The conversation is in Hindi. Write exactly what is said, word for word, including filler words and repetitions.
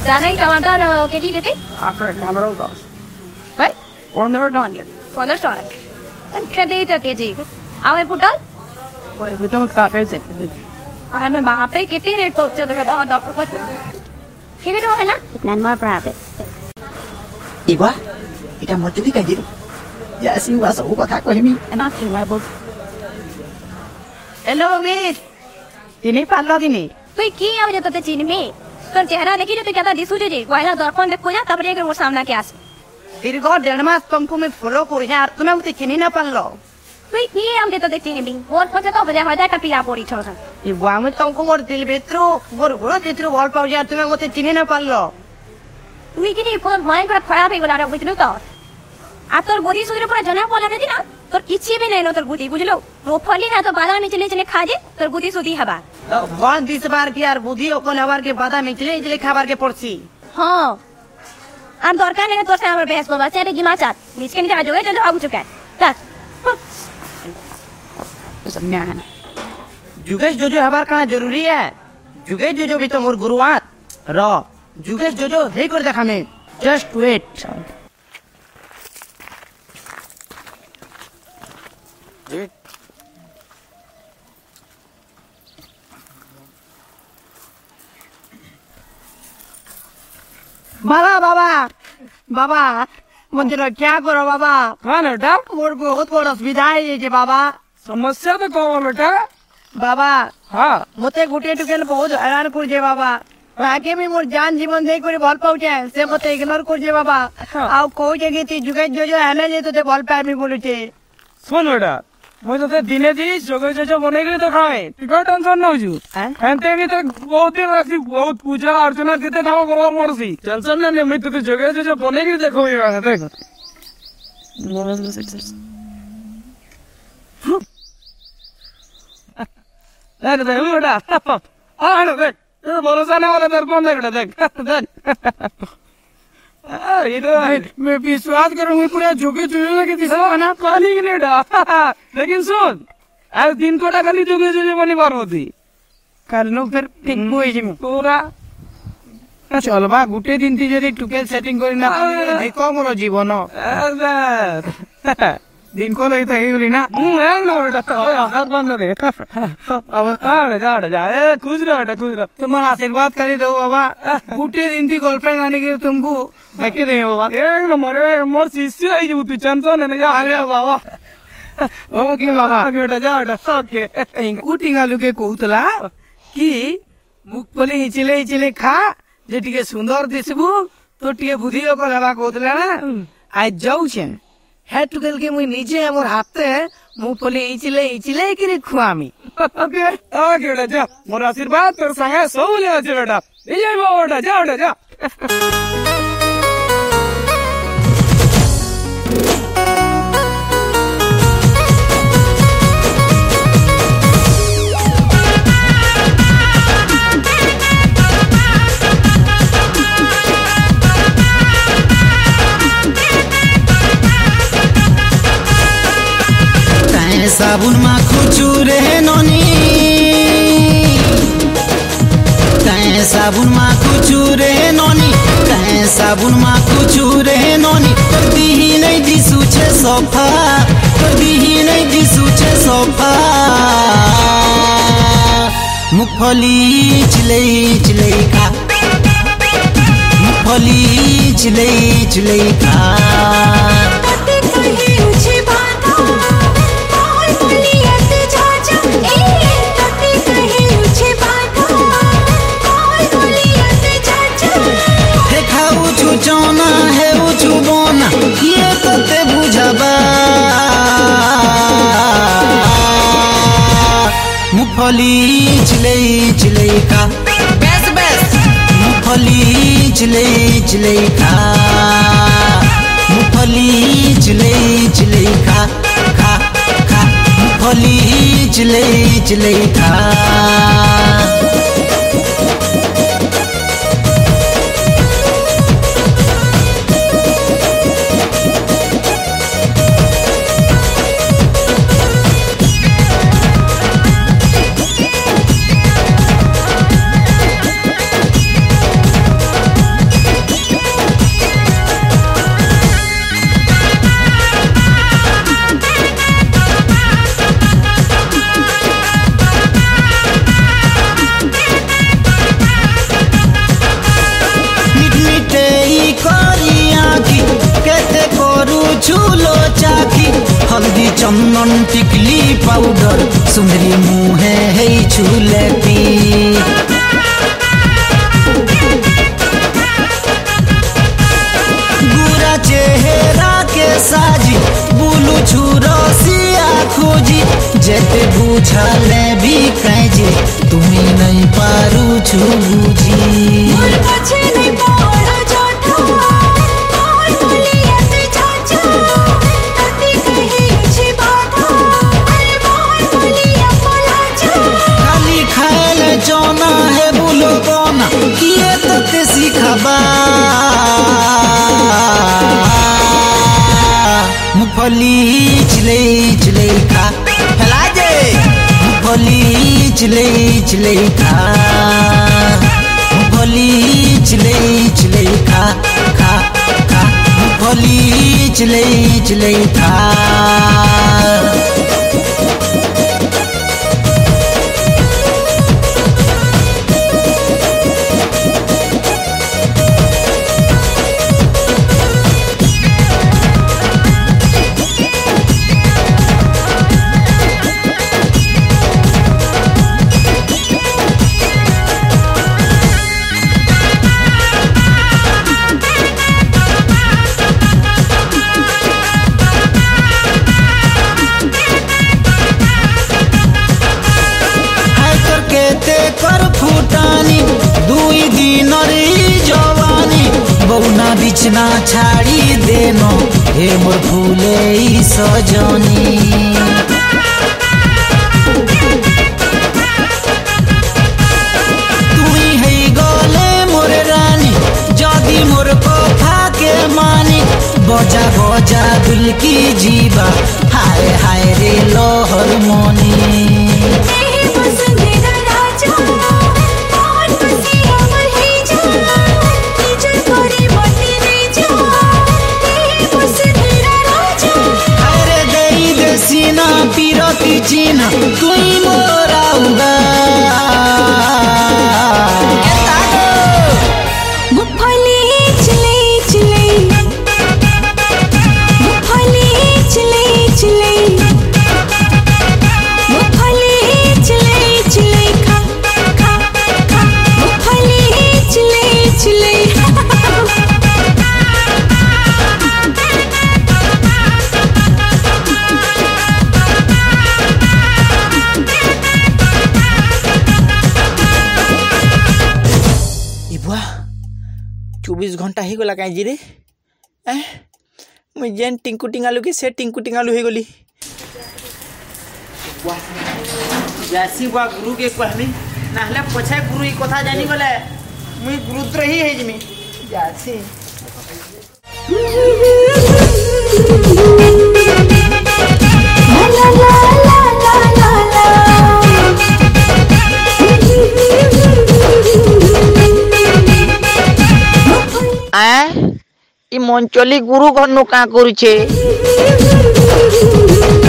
दादा टमाटर केजी किती? After camera goes. Right? Or never done yet. पंधरा टमाटर किती तर केजी आवे पुटल Well, we don't start it. आणि वहाँ पे किती रेट पहुँचे तो कहता डॉक्टर को ठीक है तो है ना इतना मार प्राप्त Iwa, kita mau cuti kan jadi? Ya sih wasa upa kak kau ini. एना क्यों है बोल Hello, miss. Ini parlo gini. कोई की आवे तो ते चीन में पर चेहरा देखी तो कहता दिसू जे वाला दर्पण देखो जा तब रे वो सामना क्या दीर्घ देढ़ मास तुमको मैं फॉलो करी আর তুমি আমাকে চিনি না পারলো कोई की आवे तो ते चीन में और पहुंचे तो बजा हो जाए का पिया पोरी छोड़ Iwa, আমি তোমাকে মোর দিল ভিতর মোর ঘোড়া ভিতর বল পাও যে আর তুমি আমাকে চিনি না পারলো তুই কি নি ফোন মাইন্ড করা খারাপ হয়ে গেল আর বুঝলো তো আর তোর গদি সুদের পরে জানা বলা দিদি না তোর কিছু भी नहीं नो তোর গদি বুঝলো রোফলি না তো বাদাম में चले चले खा जे তোর গদি সুদি হবা वन दिस बार की यार बुद्धि ओपन हवार के बादा मिचले इजले खाबार के पड़सी हां আর দরকার নেই তোর সাথে আমার বেশ বাবা চাই কি মাচাত নিচকে নিচে আজো এটা আবু চুকা তাস समझाना जुगेश जोजो हमार कहाँ जरूरी है जुगेश जोजो भी तो मोर गुरुआत रो जुगेश जोजो हे कर देखा मैं जस्ट वेट बाबा बाबा बाबा मुझे क्या करो बाबा हाँ बेटा मोर बहुत बड़ा असुविधा है ये बाबा समस्या तो कौन बेटा बाबा हाँ मते गुटे टुकेल बहुत हैरान कर जे बाबा आगे में मोर जान जीवन दे करे भल पाउचे से मते इग्नोर कर जे बाबा आ को जगह ती जुगे जो जो हने जे तो ते भल पाए मी बोलुचे सुन बेटा मैं तो दिने दी जोगे जो जो बने गए तो खाए टिकट टेंशन ना हो जू हंते भी तो बहुत दिन रखी बहुत पूजा अर्चना कितने था वो मरसी टेंशन ना ले मैं तो जोगे जो जो बने गए देखो ये देखो देख देख बेटा हाँ देख ये भरोसा नहीं वाला दर्पण देख देख देख ये तो मैं विश्वास करूंगी पूरा झुके चुके के दिशा बना पानी की नहीं डा लेकिन सुन आज दिन को टाका ली झुके चुके बनी बार होती कर लो फिर ठीक हुई जी पूरा चल बा गुटे दिन ती जदी टुकेल सेटिंग करी ना देखो मोर जीवन दिन को लई थई गली ना हम्म नो बेटा हाथ बंद दे अब आ जा जा ए खुश रह बेटा खुश रह तुम्हारा आशीर्वाद करी दो बाबा गुटे दिन ती गर्लफ्रेंड आने के तुमको बैठे दे बाबा ए मरे मोर शिष्य है जो तू टेंशन नहीं जा अरे बाबा ओके बाबा बेटा जा बेटा ओके इंकुटी गालू के कहतला कि मुखपली हिचिले हिचिले खा जे टिके सुंदर दिसबू तो टिके बुद्धि को लगा कहतला ना आज जाऊ छे हेड टुकेल के मुई नीचे हमर हाथे मुखपली हिचिले हिचिले कि खुआमी ओके ओके बेटा जा मोर आशीर्वाद तोर संगे सब ले আছে बेटा ए जाई बेटा जा बेटा जा साबुन मा खुचुरे नोनी तैं साबुन मा खुचुरे नोनी तैं साबुन मा खुचुरे नोनी कदी ही नहीं दिसु छे सोफा कदी ही नहीं दिसु छे सोफा मुखफली चिले चिले खा मुखफली चिले चिले खा चौना है उचु बोना ये तते बुझाबा मुखफली चिले चिले का बेस बेस मुखफली चिले चिले का मुखफली चिले चिले खा खा खा मुखफली चिले चिले खा पाउडर सुंदरी मुहे है छुलेती गुरा चेहरा के साजी बुलू छुरसिया खोजी जेते बुझले भी कहे तुम्हें नहीं पारू छु बुझी मोर पछे नहीं पड़ा जाता और बोलिया ते चाचा तती कही छी बाता अरे मोर बोलिया बोला जा खाली खाएले जोना है बुलो कोना किए तते सिखाबा मुफली चले चले खा फैला जे मुफली चले चले खा मुफली चले चले खा खा खा मुफली चले चले खा कर फुटानी दुई दिन रे जवानी बौना बिछना छाड़ी देनो हे मोर फूले सजनी तुई है गले मोर रानी जदी मोर कथा के मानी बजा बजा दिल की जीवा हाय हाय रे लोहर मोनी सीना पीरती चीना तुई मोराउगा मुफली चले चले मुफली चले चले मुफली चले चले खा खा खा मुफली चले चले चौबीस घंटा ही गला कहीं रे ए मुझे जेन टिंकू टिंगालू के से टिंकू टिंगालू हो गली जैसी बा गुरु के कहनी नाहले पछे गुरु ई कथा जानी गले मुई गुरुद्र ही है जमी जैसी ला ला ला ला ला ला आ ई मंचली गुरु घर नु का करू छे